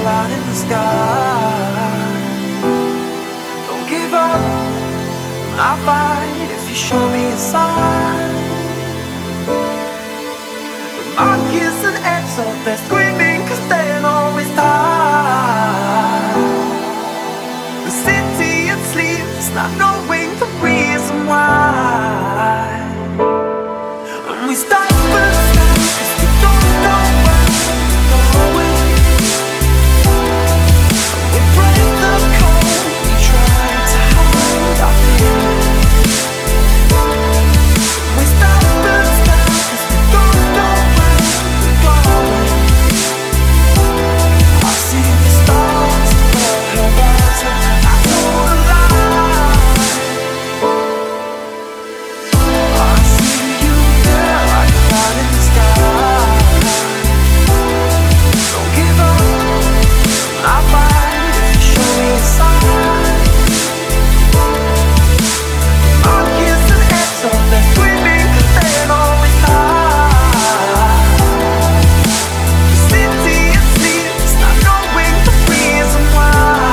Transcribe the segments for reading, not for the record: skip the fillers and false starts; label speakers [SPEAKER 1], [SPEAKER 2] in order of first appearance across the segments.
[SPEAKER 1] cloud in the sky. Don't give up, I'll fight if you show me a sign. The monkeys and ants up there screaming 'cause they're always tired. The city it sleeps, not knowing the reason why. And we stop and stop 'cause we don't know where we're going. And we break the code, we try to hide our fears. We stop and stop 'cause we don't know where we're going. I see the stars on the horizon, I know the light. I see you there like a cloud in the sky. Don't give up, I'll fight if you show me a sign. Monkeys and ants up there screaming 'cause they're always tired. The city it sleeps, not knowing the reason why.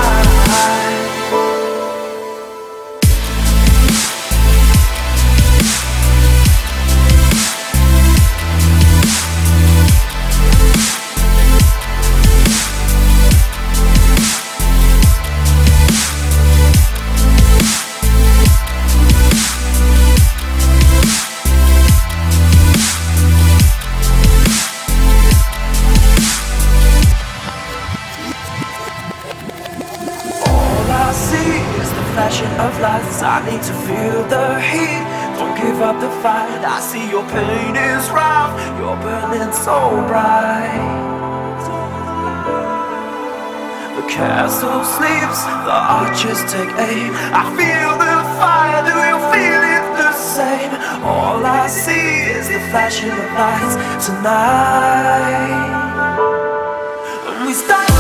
[SPEAKER 1] All I see is the flashing of lights. I need to feel the heat. Don't give up the fight. I see your pain is rough. You're burning so bright. The castle sleeps, the archers take aim. I feel the fire. Do you feel it the same? All I see is the flashing of lights tonight. And we start